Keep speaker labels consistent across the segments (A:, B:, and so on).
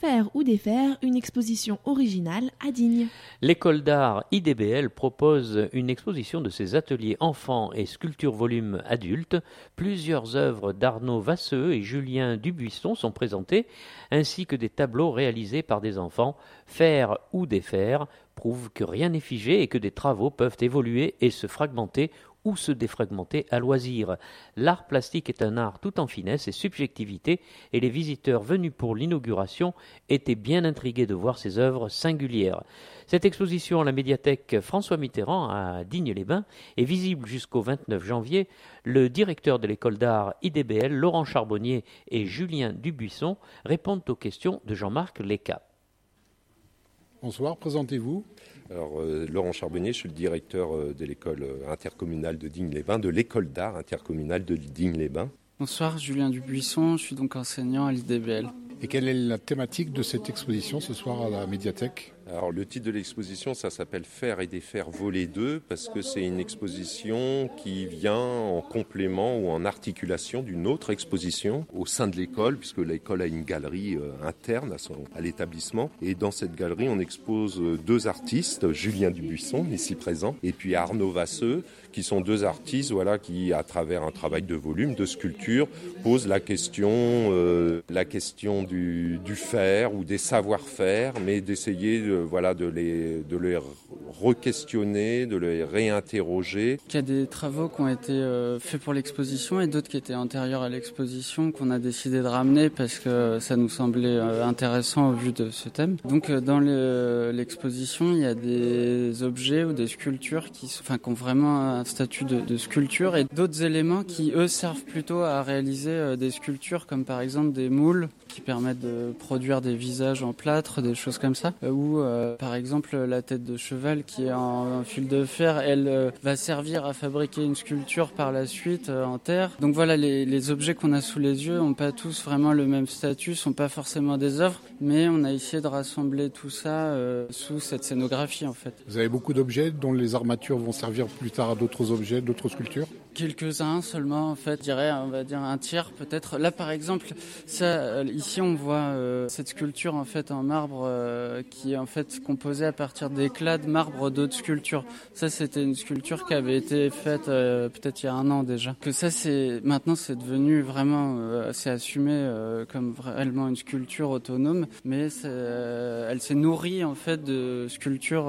A: Faire ou défaire, une exposition originale à Digne.
B: L'école d'art IDBL propose une exposition de ses ateliers enfants et sculptures volumes adultes. Plusieurs œuvres d'Arnaud Vasseux et Julien Dubuisson sont présentées, ainsi que des tableaux réalisés par des enfants. Faire ou défaire prouve que rien n'est figé et que des travaux peuvent évoluer et se fragmenter ou se défragmenter à loisir. L'art plastique est un art tout en finesse et subjectivité, et les visiteurs venus pour l'inauguration étaient bien intrigués de voir ces œuvres singulières. Cette exposition à la médiathèque François Mitterrand à Digne-les-Bains est visible jusqu'au 29 janvier. Le directeur de l'école d'art IDBL, Laurent Charbonnier et Julien Dubuisson répondent aux questions de Jean-Marc Léca.
C: Bonsoir, présentez-vous.
D: Alors, Laurent Charbonnier, je suis le directeur de l'école intercommunale de Digne-les-Bains, de l'école d'art intercommunale de Digne-les-Bains.
E: Bonsoir, Julien Dubuisson, je suis donc enseignant à l'IDBL.
C: Et quelle est la thématique de cette exposition ce soir à la médiathèque ?
D: Alors, le titre de l'exposition, ça s'appelle Faire et défaire volet 2, parce que c'est une exposition qui vient en complément ou en articulation d'une autre exposition au sein de l'école, puisque l'école a une galerie interne à l'établissement. Et dans cette galerie, on expose deux artistes, Julien Dubuisson, ici présent, et puis Arnaud Vasseux, qui sont deux artistes qui, à travers un travail de volume, de sculpture, posent la question du faire ou des savoir-faire, mais d'essayer de les re-questionner, de les réinterroger.
E: Il y a des travaux qui ont été faits pour l'exposition et d'autres qui étaient antérieurs à l'exposition qu'on a décidé de ramener parce que ça nous semblait intéressant au vu de ce thème. Donc dans l'exposition, il y a des objets ou des sculptures qui ont vraiment un statut de sculpture et d'autres éléments qui, eux, servent plutôt à réaliser des sculptures comme par exemple des moules qui permettent de produire des visages en plâtre, des choses comme ça, ou par exemple la tête de cheval qui est en fil de fer, elle va servir à fabriquer une sculpture par la suite en terre. Donc voilà, les objets qu'on a sous les yeux n'ont pas tous vraiment le même statut, sont pas forcément des œuvres, mais on a essayé de rassembler tout ça sous cette scénographie en fait.
C: Vous avez beaucoup d'objets dont les armatures vont servir plus tard à d'autres objets, d'autres sculptures ?
E: Quelques-uns seulement en fait, je dirais, on va dire un tiers peut-être. Là par exemple, ici on voit cette sculpture en fait en marbre qui est en fait composée à partir d'éclats de marbre d'autres sculptures. Ça c'était une sculpture qui avait été faite peut-être il y a 1 an déjà. Que ça maintenant c'est devenu vraiment assez assumé comme réellement une sculpture autonome, mais elle s'est nourrie en fait de sculptures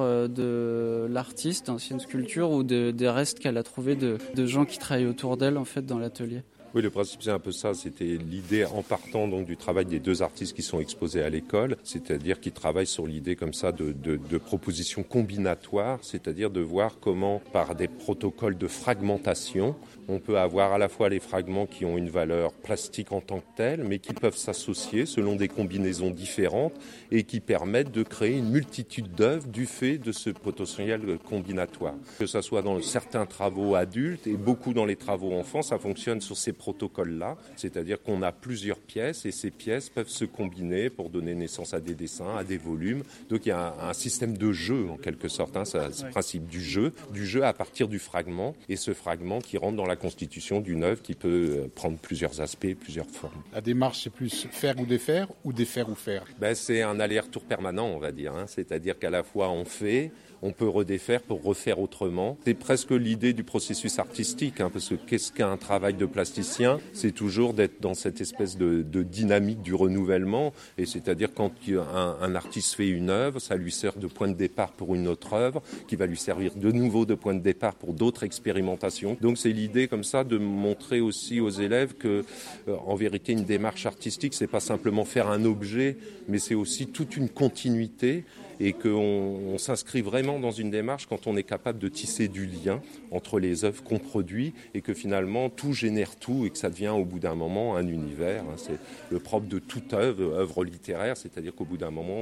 E: de l'artiste, d'anciennes sculptures ou des restes qu'elle a trouvé de gens qui travaillent autour d'elle en fait dans l'atelier.
D: Oui, le principe c'est un peu ça, c'était l'idée en partant donc du travail des deux artistes qui sont exposés à l'école, c'est-à-dire qu'ils travaillent sur l'idée comme ça de propositions combinatoires, c'est-à-dire de voir comment par des protocoles de fragmentation, on peut avoir à la fois les fragments qui ont une valeur plastique en tant que telle, mais qui peuvent s'associer selon des combinaisons différentes et qui permettent de créer une multitude d'œuvres du fait de ce potentiel combinatoire. Que ça soit dans certains travaux adultes et beaucoup dans les travaux enfants, ça fonctionne sur ces protocoles-là, c'est-à-dire qu'on a plusieurs pièces et ces pièces peuvent se combiner pour donner naissance à des dessins, à des volumes. Donc il y a un système de jeu en quelque sorte, c'est le principe du jeu à partir du fragment et ce fragment qui rentre dans la constitution d'une œuvre qui peut prendre plusieurs aspects, plusieurs formes.
C: La démarche, c'est plus faire ou défaire ou faire ?
D: C'est un aller-retour permanent, on va dire, c'est-à-dire qu'à la fois on fait, on peut redéfaire pour refaire autrement. C'est presque l'idée du processus artistique, parce que qu'est-ce qu'un travail de plasticien ? C'est toujours d'être dans cette espèce de dynamique du renouvellement, et c'est-à-dire quand un artiste fait une œuvre, ça lui sert de point de départ pour une autre œuvre, qui va lui servir de nouveau de point de départ pour d'autres expérimentations. Donc c'est l'idée comme ça de montrer aussi aux élèves que, en vérité, une démarche artistique, c'est pas simplement faire un objet, mais c'est aussi toute une continuité, et qu'on s'inscrit vraiment dans une démarche quand on est capable de tisser du lien entre les œuvres qu'on produit et que finalement tout génère tout et que ça devient au bout d'un moment un univers. C'est le propre de toute œuvre littéraire, c'est-à-dire qu'au bout d'un moment on est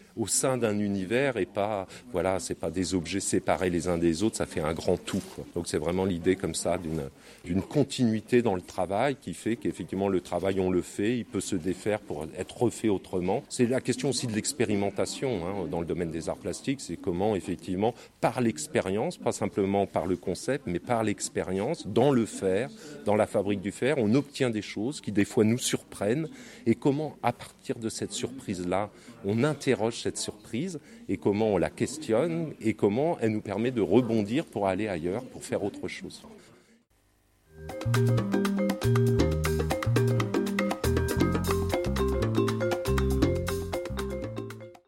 D: au sein d'un univers et pas, voilà, c'est pas des objets séparés les uns des autres, ça fait un grand tout, quoi. Donc c'est vraiment l'idée comme ça d'une continuité dans le travail qui fait qu'effectivement le travail on le fait, il peut se défaire pour être refait autrement. C'est la question aussi de l'expérimentation dans le domaine des arts plastiques, c'est comment effectivement par l'expérience, pas simplement par le concept, mais par l'expérience, dans le faire, dans la fabrique du fer, on obtient des choses qui des fois nous surprennent et comment à partir de cette surprise-là, on interroge cette surprise et comment on la questionne et comment elle nous permet de rebondir pour aller ailleurs, pour faire autre chose.